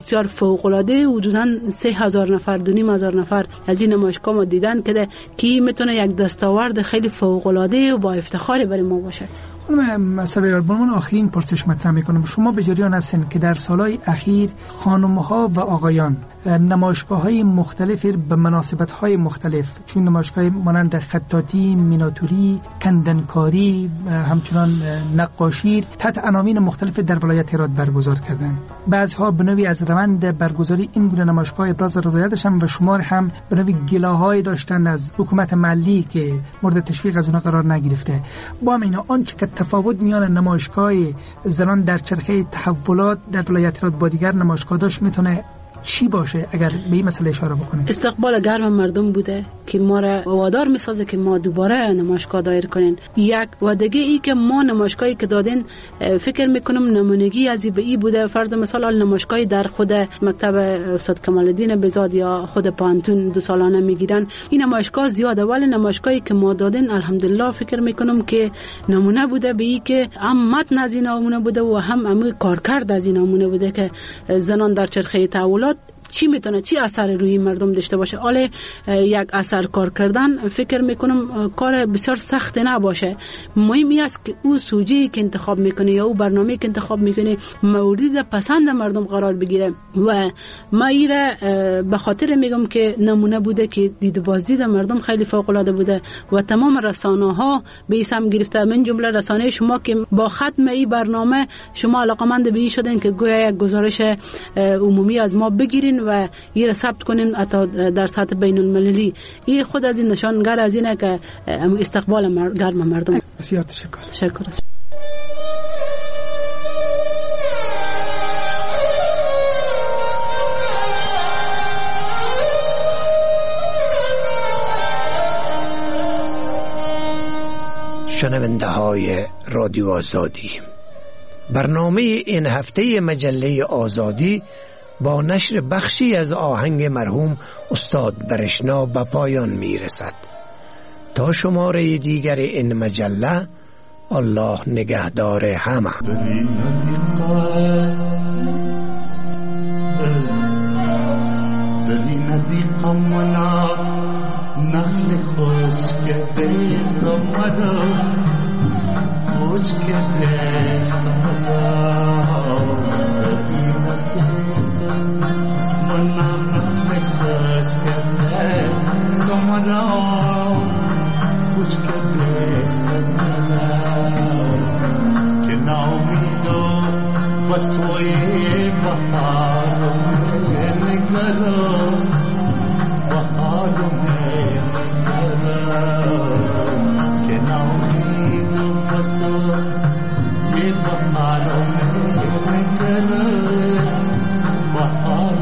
بسیار فوق العاده. حدوداً 3000 نفر 2500 نفر از این نمایشگاه ما دیدن که میتونه یک دستاورد خیلی فوق العاده و با افتخاری برای ما باشه. خانم صبیرا، با من آخرین پرسش مطرح میکنم. شما به جریان هستین که در سالهای اخیر خانم‌ها و آقایان نمایشگاه‌های مختلف به مناسبت‌های مختلف، چون نمایشگاه مانند خطاطی، میناتوری، کندنکاری، همچنان نقاشی تحت عناوین مختلف در ولایت هرات برگزار کردند. بعضها به نوعی از روند برگزاری این گونه نمایشگاه ابراز رضایتشان و شمار هم به نوعی گلاه‌های داشتن از حکومت محلی که مورد تشویق از اونها قرار نگرفته. با همین آنچه که تفاوت میان نمایشگاه زنان در چرخه تحولات در ولایت هرات با دیگر نمایشگاه داشت میتونه چی باشه؟ اگر به این مسئله اشاره بکنیم. استقبال گرم مردم بوده که ما را وادار میسازه که ما دوباره نمایشگاه دایر کنین. یک و دیگه ای که ما نمایشگاهی که دادین فکر میکنم نمونگی از به ای بوده. فرض مثال نمایشگاهی در خود مکتب استاد کمال الدین بزاد یا خود پانتون 2 سالانه میگیرن، این نمایشگاه زیاده، ولی نمایشگاهی که ما دادین الحمدلله فکر میکنم که نمونه بوده به ای که هم متن از این نمونه بوده و هم کارکرد از این نمونه بوده که زنان در چرخه تحولات چی میتونه چی اثر روی مردم داشته باشه. حالا یک اثر کار کردن فکر میکنم کار بسیار سخت نباشه. مهمی است که او سوژه‌ای که انتخاب میکنه یا او برنامه‌ای که انتخاب میکنه مورد پسند مردم قرار بگیره. و ما ایره به خاطر میگم که نمونه بوده که دید بازدید مردم خیلی فوق العاده بوده و تمام رسانه‌ها به این سم گرفته، من جمله رسانه شما که با ختم این برنامه شما علاقمند به این شدین که گویا یک گزارش عمومی از ما بگیرین و این را ثبت کنیم حتی در سطح بین المللی. این خود از این نشانگر از اینه که استقبال گرم مردم. بسیار تشکر. تشکر. شنونده های رادیو آزادی، برنامه این هفته مجله آزادی با نشر بخشی از آهنگ مرحوم استاد برشنا به پایان می رسد. تا شماره دیگر این مجله، الله نگهدار همه. نخل خشک دست مرا خشک دست مرا من نخل خشک دست مرا خشک دست مرا که نامید و بسوی بهار نگرا بهار که نامید و بسوی بهار نگرا بهار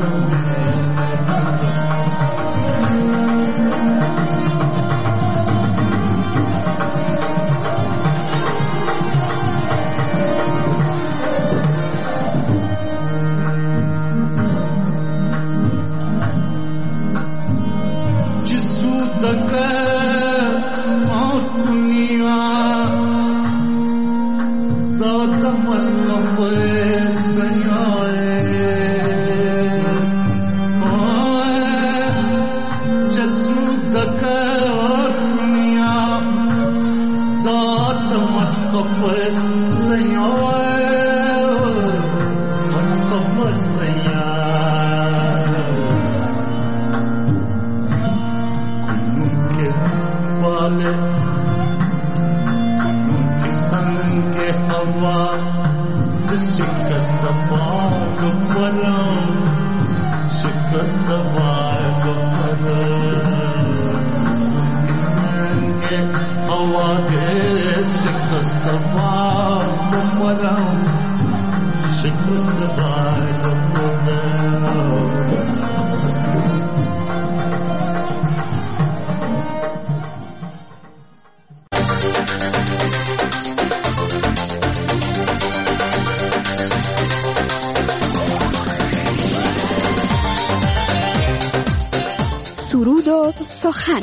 سرود و سخن.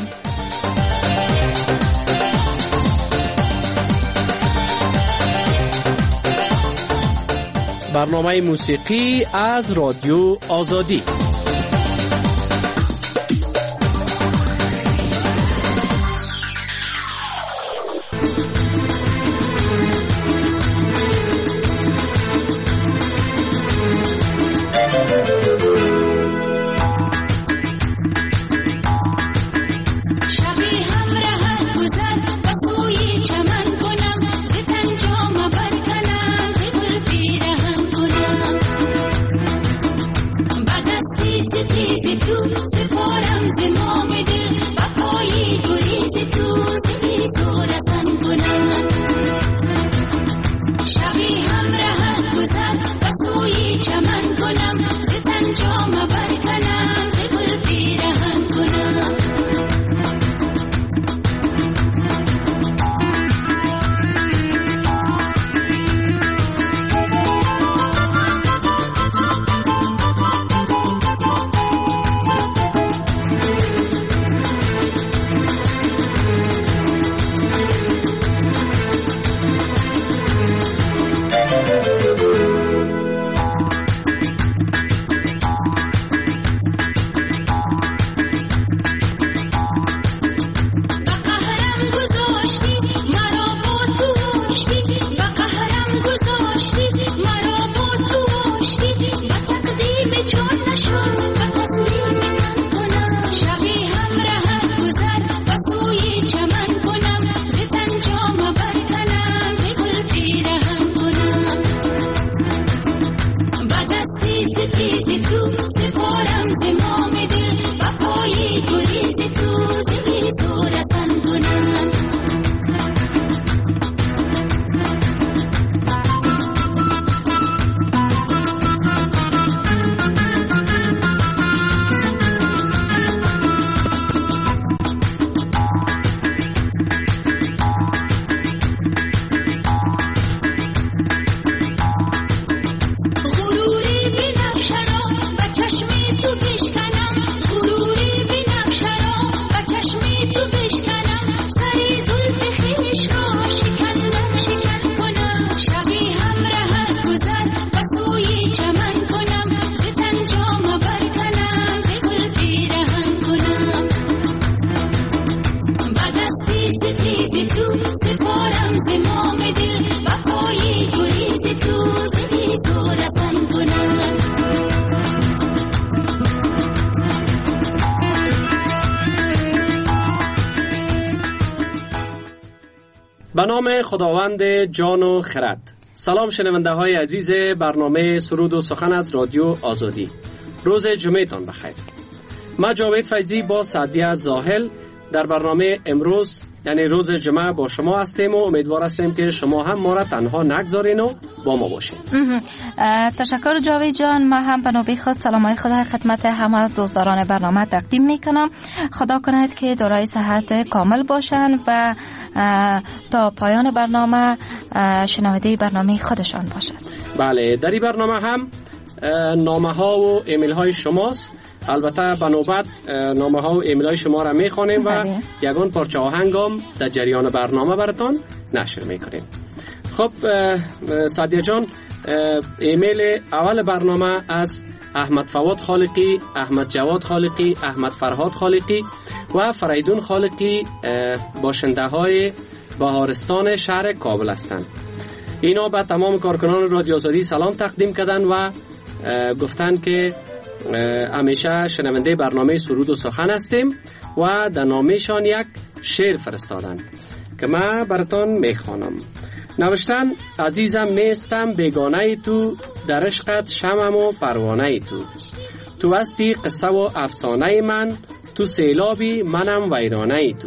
برنامه موسیقی از رادیو آزادی. به نام خداوند جان و خرد. سلام شنونده های عزیز برنامه سرود و سخن از رادیو آزادی. روز جمعه تان بخیر. ما جاوید فیضی با سعدیه زاهل در برنامه امروز یعنی روز جمعه با شما هستیم و امیدوار هستیم که شما هم ما را تنها نگذارین و با ما باشین. تشکر جاوید جان. ما هم به نوبه خود سلامای خدا خدمت همه دوستداران برنامه تقدیم میکنم. خدا کند که دارای صحت کامل باشن و تا پایان برنامه شنونده برنامه خودشان باشد. بله، در این برنامه هم نامه ها و ایمیل های شماست. البته به نوبت نامه ها و ایمیل های شما را میخوانیم و یگان پارچه آهنگ هم در جریان برنامه براتان نشر میکنیم. خب سعدیه جان، ایمیل اول برنامه از احمد فواد خالقی، احمد جواد خالقی، احمد فرهاد خالقی و فریدون خالقی باشنده های بهارستان شهر کابل هستند. اینا به تمام کارکنان رادیو آزادی سلام تقدیم کردن و گفتن که همیشه شنونده برنامه سرود و سخن هستیم و در نامه‌شان یک شعر فرستادن که من براتان میخوانم. نوشتن: عزیزم نیستم بیگانه تو، در عشقت شمم و پروانه تو. تو هستی قصه و افسانه من، تو سیلابی منم ویرانه تو.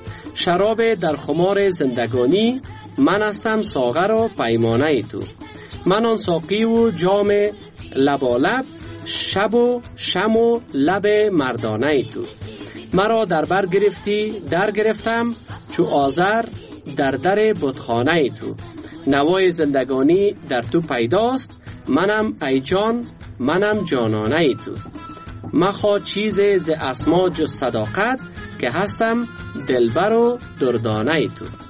شراب در خمار زندگانی، من هستم ساغر و پیمانه تو. من آن ساقی و جام لبالب، شب و شم و لب مردانه تو. مرا در بر گرفتی در گرفتم، چو آذر در در بتخانه تو. نوای زندگانی در تو پیداست، منم ای جان منم جانانه تو. مخوا چیز ز اسما جز صداقت، که هستم دلبر و دردانه تو.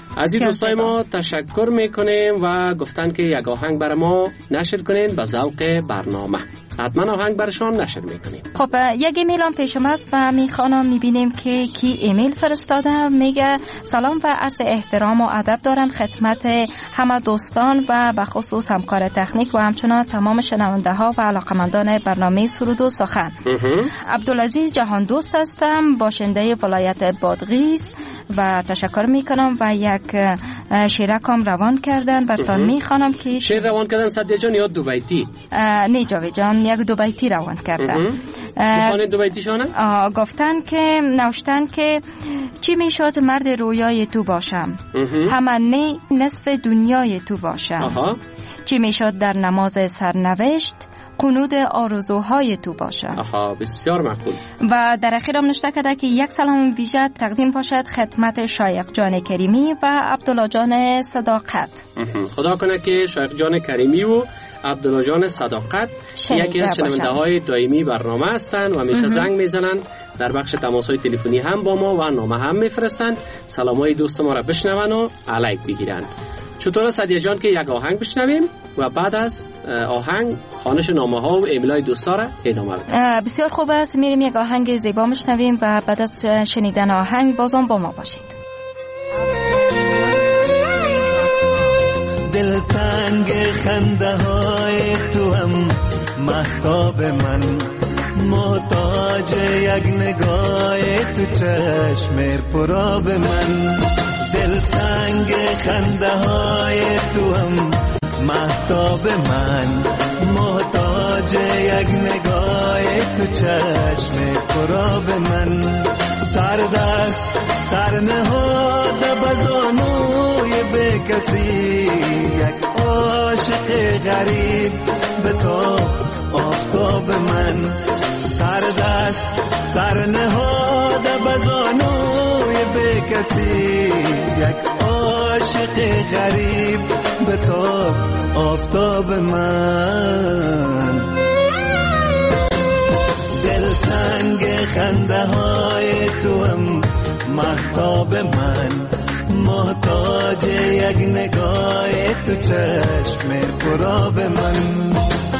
از این دوستای ما تشکر میکنیم و گفتن که یک آهنگ برای ما نشر کنین به ذوق برنامه. حتما آهنگ برشان نشر میکنیم. خب یک ایمیل هم پیشم است و میخوانم میبینیم که کی ایمیل فرستاده. میگه سلام و عرض احترام و ادب دارم خدمت همه دوستان و به خصوص همکار تکنیک و همچنان تمام شنونده ها و علاقمندان برنامه سرود و سخن. عبدالعزیز جهان دوست هستم، باشنده ولایت بادغیس و تشکر میکنم و یک شیرکم روان کردن برتان میخوانم که شیر روان کردن سعدیه جان یا دو بیتی؟ نه جاوید جان، یک دو بیتی روان کردن. میخوانه دو بیتیشانه؟ گفتن که نوشتن که چی میشد مرد رویای تو باشم، همه نصف دنیای تو باشم. چی میشد در نماز سرنوشت قنود آرزوهای تو باشد. بسیار معقول. و در اخیر هم نوشته کرده که یک سلام ویژه تقدیم باشد خدمت شایخ جان کریمی و عبدالله جان صداقت. خدا کنه که شایخ جان کریمی و عبدالله جان صداقت یکی از شنونده های دائمی برنامه هستند و همیشه زنگ میزنند، در بخش تماس‌های تلفنی هم با ما و نامه هم میفرستند، سلامای دوست ما را بشنون و علایق بگیرند. چطور سعدیه جان که یک آهنگ بشنویم و بعد از آهنگ خوانش نامه ها و ایمیل‌های دوستا را ادامه بدیم؟ بسیار خوب است، میریم یک آهنگ زیبا میشنویم و بعد از شنیدن آهنگ بازم با ما باشید. دلتنگ خنده های تو هم مهتاب من، محتاج یک نگاه تو چشم پرآب من. دلتنگ خنده های تو هم مهتاب من، محتاج یک نگاه تو چشم پرآب من. سردست سرنهاد بزانوی به کسی، یک عاشق غریب به تو آفتاب من. سردست سرنهاد بزانوی به کسی، یک عاشق غریب به تو آفتاب من. دلتنگ خنده های تو هم مهتاب من، محتاج یک نگاه تو چشم پرآب من.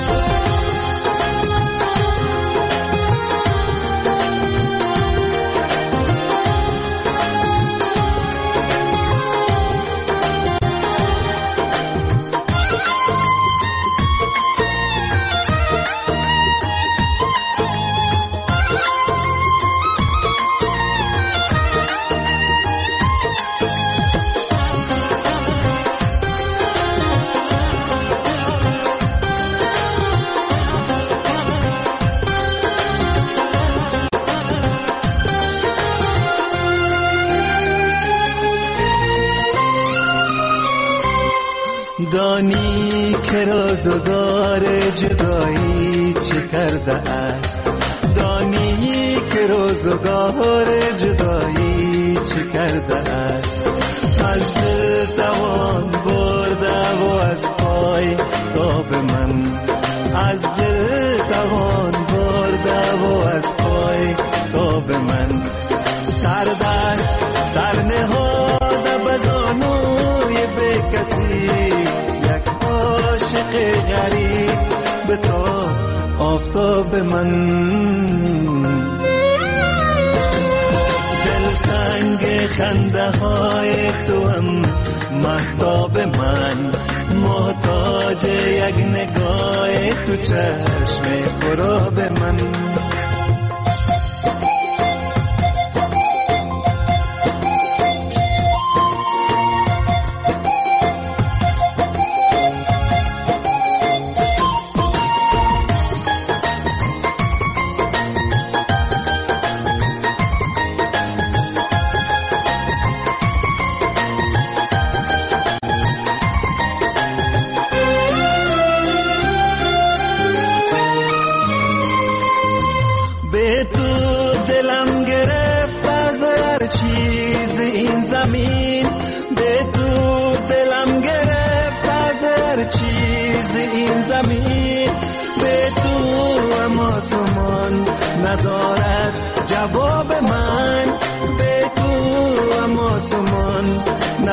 دانی که روزگار جدایی چه کرده است، دانی که روزگار جدایی چه کرده است. از دل توان برده و از پای تاب من، از دل توان برده و از پای تاب من. سردست سرنهاد بزانوی به کسی، عاشق غریب به تو آفتاب من. دلتنگ خنده های تو هم مهتاب من، محتاج یک نگاه تو چشم پرآب من.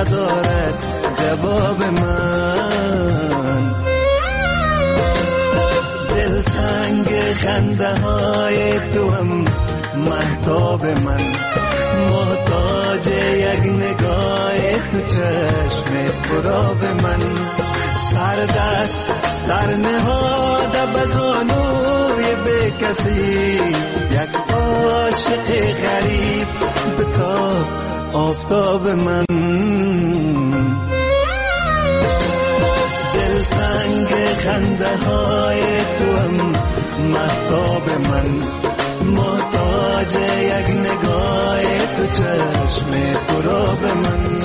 ندارد جواب من. دلتنگ خنده های تو هم مهتاب من، محتاج یک نگاه تو چشم پرآب من. سردست سر نهاده به زانوی بی کسی، یک عاشق غریب بتاب آفتاب من. دلتنگ خنده های تو هم مهتاب من، محتاج یک نگاه تو چشم پرآب من.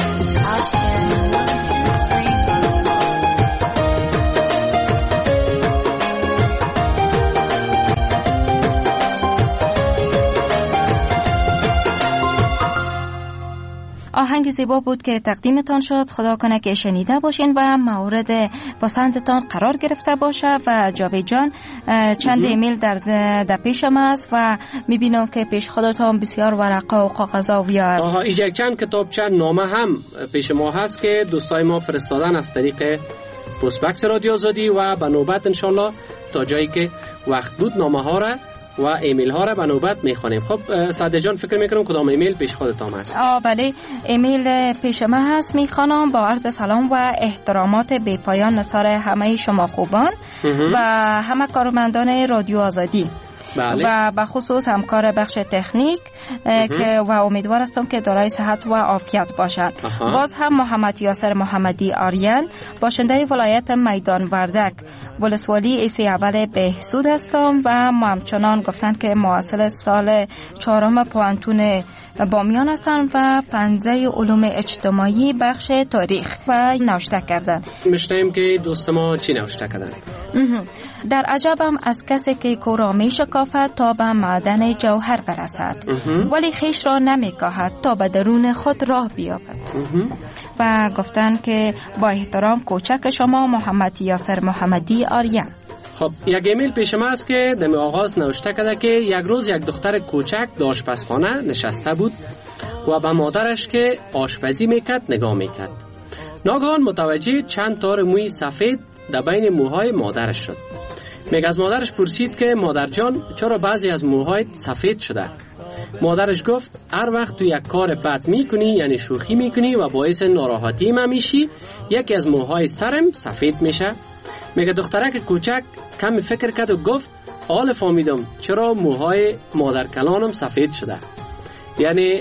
آهنگ زیبا بود که تقدیمتان شد. خدا کنه که شنیده باشین و مورد پسندتان قرار گرفته باشه. و جاوید جان چند ایمیل در پیشم است و میبینم که پیش خودتان بسیار ورقا و کاغذاویا است. اینجا چند کتاب چند نامه هم پیش ما هست که دوستای ما فرستادن از طریق پست باکس رادیو آزادی و به نوبت انشالله تا جایی که وقت بود نامه ها را و ایمیل ها را به نوبت میخوانیم. خب سعد جان فکر میکنم کدام ایمیل پیش خودتان هست؟ بله، ایمیل پیش من هست. میخوانم با عرض سلام و احترامات بی پایان نثار همه شما خوبان و همه کارمندان رادیو آزادی. بله. و به خصوص همکار بخش تکنیک که و امیدوار هستم که دارای صحت و عافیت باشند. باز هم محمد یاسر محمدی آریان، باشنده ولایت میدان وردک، ولسوالی ایسی اول بهسود هستم و همچنان گفتند که محصل سال 4 پوانتون بامیان هستند و پنجه علوم اجتماعی بخش تاریخ و نوشته کردن. میشنیم که دوست ما چی نوشته کردن؟ در عجبم از کسی که کورا می شکافد تا به معدن جوهر برسد، ولی خیش را نمی کاهد تا به درون خود راه بیابد. و گفتن که با احترام کوچک شما محمد یاسر محمدی آریان. خب یک ایمیل پیش ما است که در آغاز نوشته کرده که یک روز یک دختر کوچک در آشپزخانه نشسته بود و به مادرش که آشپزی میکرد نگاه میکرد. ناگهان متوجه چند تار موی سفید در بین موهای مادرش شد. میگه از مادرش پرسید که مادر جان چرا بعضی از موهای سفید شده؟ مادرش گفت هر وقت تو یک کار بد میکنی یعنی شوخی میکنی و باعث ناراحتی من میشی، یکی از موهای سرم سفید میشه. میگه دخترک کوچک کمی فکر کرد و گفت حالا فهمیدم چرا موهای مادر کلانم سفید شده. یعنی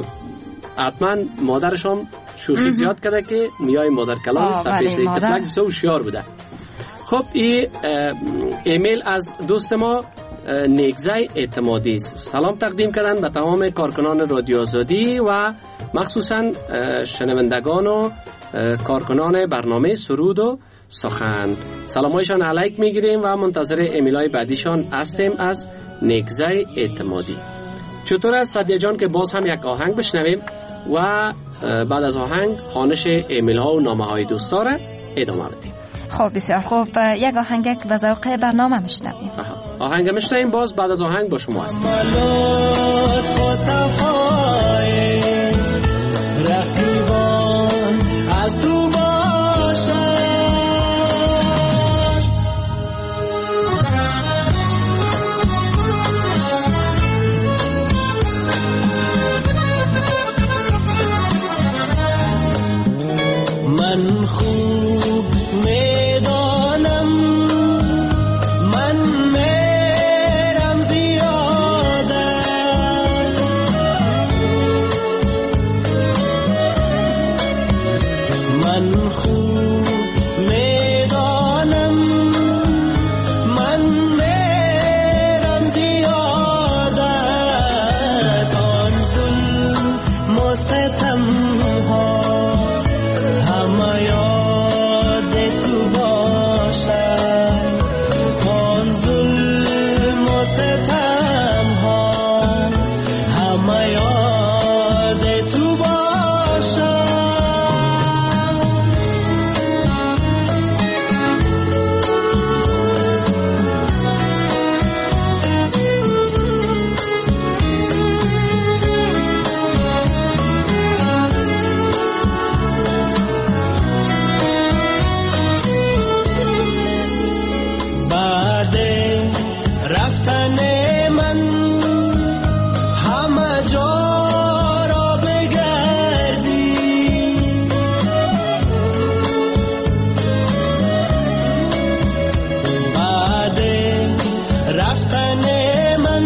حتما مادرشم شوخی زیاد کرده که موهای مادر کلانم سفید شده. طفلک بسیار هوشیار بوده. خب این ایمیل از دوست ما نیگزای اعتمادی است. سلام تقدیم کردن به تمام کارکنان رادیو آزادی و مخصوصا شنوندگان و کارکنان برنامه سرود و سخن. سلامایشان علیک میگیریم و منتظر ایمیلای بعدیشان هستیم از نیگزای اعتمادی. چطور است سعدیه جان که باز هم یک آهنگ بشنویم و بعد از آهنگ خوانش ایمیل ها و نامه های دوستا را ادامه بدیم؟ خب بسیار خوب، یک آهنگ به ذوق برنامه میشنویم. آهنگ میشنویم، باز بعد از آهنگ با شما هستیم. از تو من خوب میدانم من میرم زیاده رفتن من همه جا را بگردی، بعد رفتن من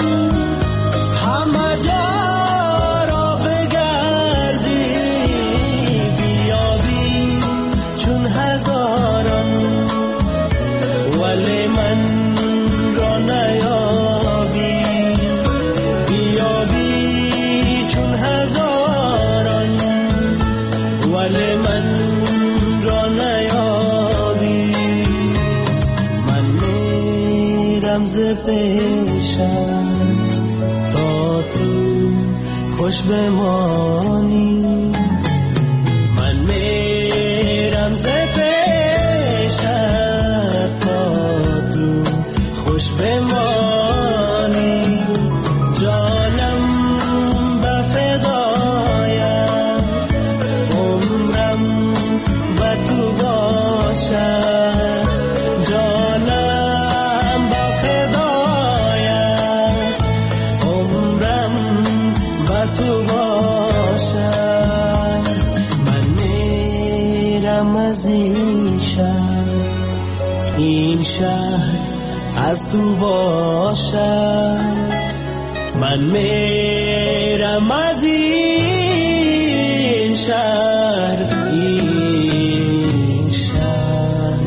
همه جا را بگردی، بیابی چون هزاران ولی من را نیابی، بیابی چون هزاران ولی من را نیابی. من میرم ز پیشم تا تو خوش بمانی، من میرم ز پیشم تا تو خوش بمانی، جانم به فدایم عمرم به تو باشد، جانم به فدایم عمرم به تو باشد. من میرم از این شهر از تو باشد، من میرم از این شهر این شهر.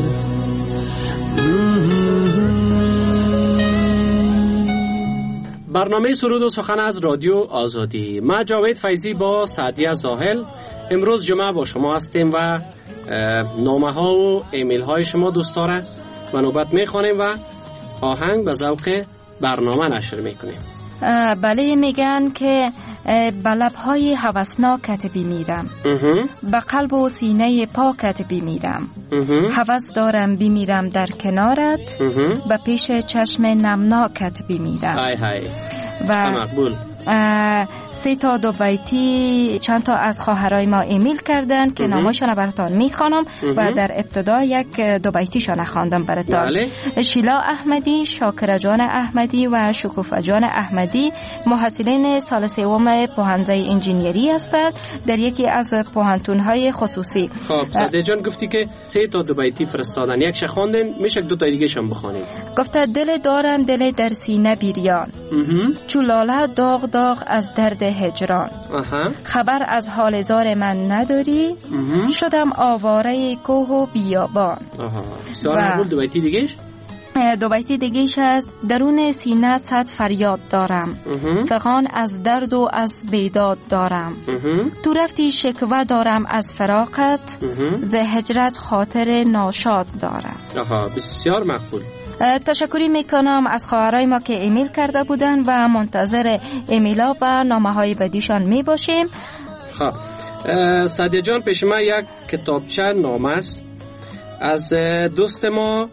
برنامه سرود و سخن از رادیو آزادی. من جاوید فیضی با سعدیه زاهل امروز جمعه با شما هستیم و نامه ها و ایمیل های شما دوستاره و نوبت میخوانیم و آهنگ به ذوق برنامه نشر میکنیم. بله، میگن که به لبهای هوسناکت بمیرم، به قلب و سینه پاکت بمیرم، هوس دارم بمیرم در کنارت، به پیش چشم نمناکت بمیرم. های های و مقبول. 3 تا 2 بیتی چند تا از خواهرای ما ایمیل کردن که نامشون براتون میخوانم و در ابتدا یک 2 بیتیشون خواندم براتون. بله. شیلا احمدی، شاکر جان احمدی و شکوفه جان احمدی محصلین سال 3 پوهنځی انجینیری هستند در یکی از پوهنتون‌های خصوصی. خب سعدیه جان گفتی که 3 تا 2 بیتی فرستادن، یک خواندن، میشه 2 تا دیگه شون بخونید. گفته دل دارم دل در سینه بیریان، چولاله داغ داغ از درد هجران، خبر از حال زار من نداری، شدم آواره کوه و بیابان. سوال 2 بیتی دیگهش؟ 2 بیتی دیگهش هست درون سینه صد فریاد دارم، فغان از درد و از بیداد دارم، تو رفتی شکوه دارم از فراقت، ز هجرت خاطر ناشاد دارم. بسیار مقبول. تشکری میکنم از خواهرای ما که ایمیل کرده بودن و منتظر ایمیلا و نامه های بدیشان میباشیم. خب سعدیه جان، پیش ما یک کتابچه نامه است از دوست ما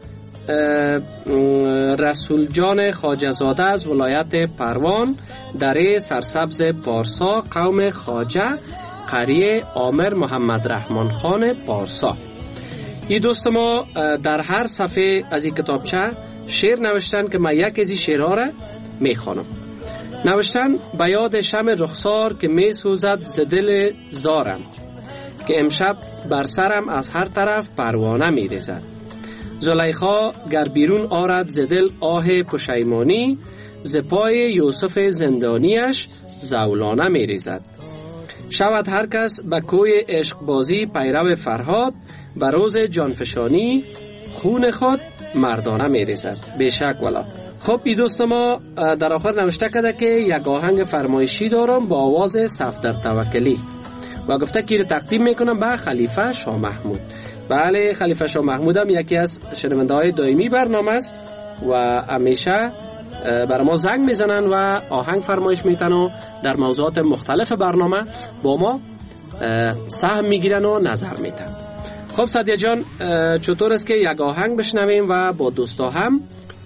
رسول جان خواجه زاده از ولایت پروان، دره سرسبز پارسا، قوم خواجه، قریه عامر محمد رحمان خان پارسا. این دوست ما در هر صفحه از این کتابچه شعر نوشتن که من یک از این شعرها را میخوانم. نوشتن به یاد شمع رخسار که میسوزد ز دل زارم، که امشب بر سرم از هر طرف پروانه میریزد. زلیخا گر بیرون آرد ز دل آه پشیمانی، ز پای یوسف زندانیش زولانه میریزد. شود هر کس به کوی عشق بازی پیرو فرهاد، به روز جانفشانی خون خود مردانه میریزد. بیشک والا. خب این دوست ما در آخر نوشته کرده که یک آهنگ فرمایشی دارم با آواز صفدر توکلی و گفته که تقدیم میکنم به خلیفه شاه محمود. بله، خلیفه شاه محمود هم یکی از شنونده های دائمی برنامه است و همیشه برای ما زنگ میزنن و آهنگ فرمایش میتن و در موضوعات مختلف برنامه با ما سهم میگیرن و نظر میتن. خب سعدیه جان، چطور است که یک آهنگ بشنویم و با دوستا هم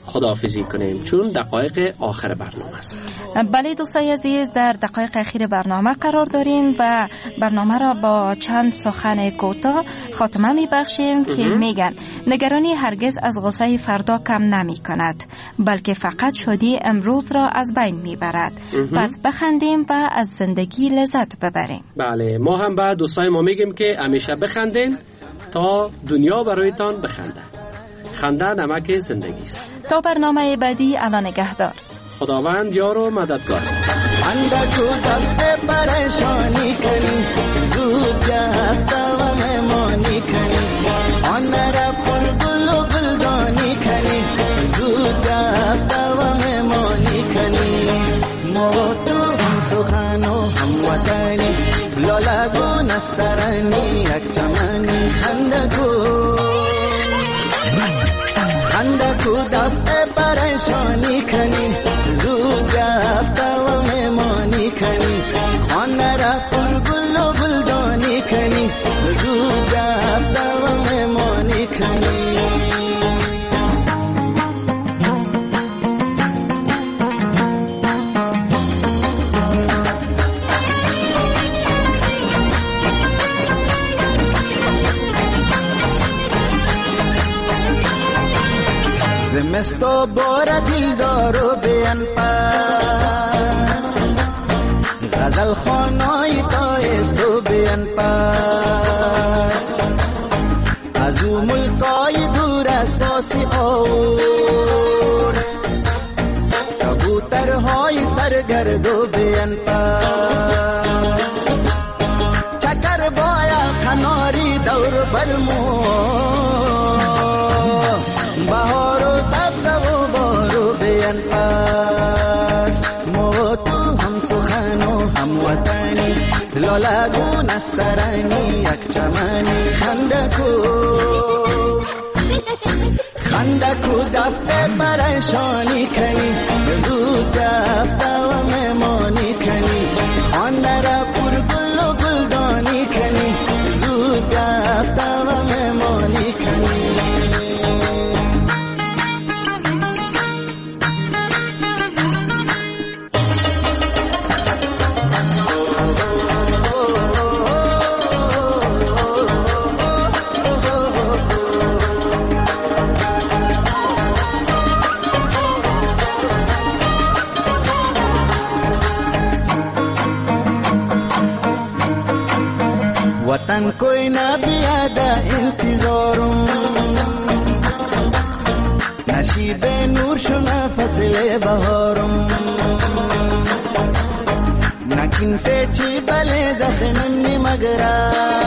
خداحافظی کنیم چون دقایق آخر برنامه است. بله دوستای عزیز، در دقایق اخیر برنامه قرار داریم و برنامه را با چند سخن کوتاه خاتمه میبخشیم که میگن نگرانی هرگز از غصه فردا کم نمی کند بلکه فقط شادی امروز را از بین میبرد. پس بخندیم و از زندگی لذت ببریم. بله، ما هم به دوستای ما میگیم که همیشه بخندین تا دنیا برایتان بخنده. خنده نمک زندگی است. تا برنامه بعدی، الله نگهدار. خداوند یار و مددگار. خنده کو دفع پریشانی کنی زود جهت و مهمانی کنی آن را پر گل و گلدانی کنی زود جهت و مهمانی کنی ما تو هم سخن و هم وطنی لالگو نسترانی یک چمنی خنده کو دفع پریشانی کنی زود جفت و مهمانی کنی خانه را پر گل و گلدانی کنی زود جفت و مهمانی کنی زمستو بار دیلدارو بیان پاس غزل خانای تایستو بیان پاس از او ملکای دور از باسی آور کبوترهای سرگردو بیان پاس چکر بایا کناری دور برمو بهار و سبز و بارو بیان پاس ما تو هم سخن و هم وطنی لالگو نسترانی یک چمنی خنده کو دفع پریشانی کنی زود دفع و مهمانی کنی آن را پر گل و گلدانی کنی زود دفع و مهمانی کنی वतन कोई ना बियादा इंतजारों नशीबे नूर शुना फसले बहारों नकिन से ची बले जख्मी मगरा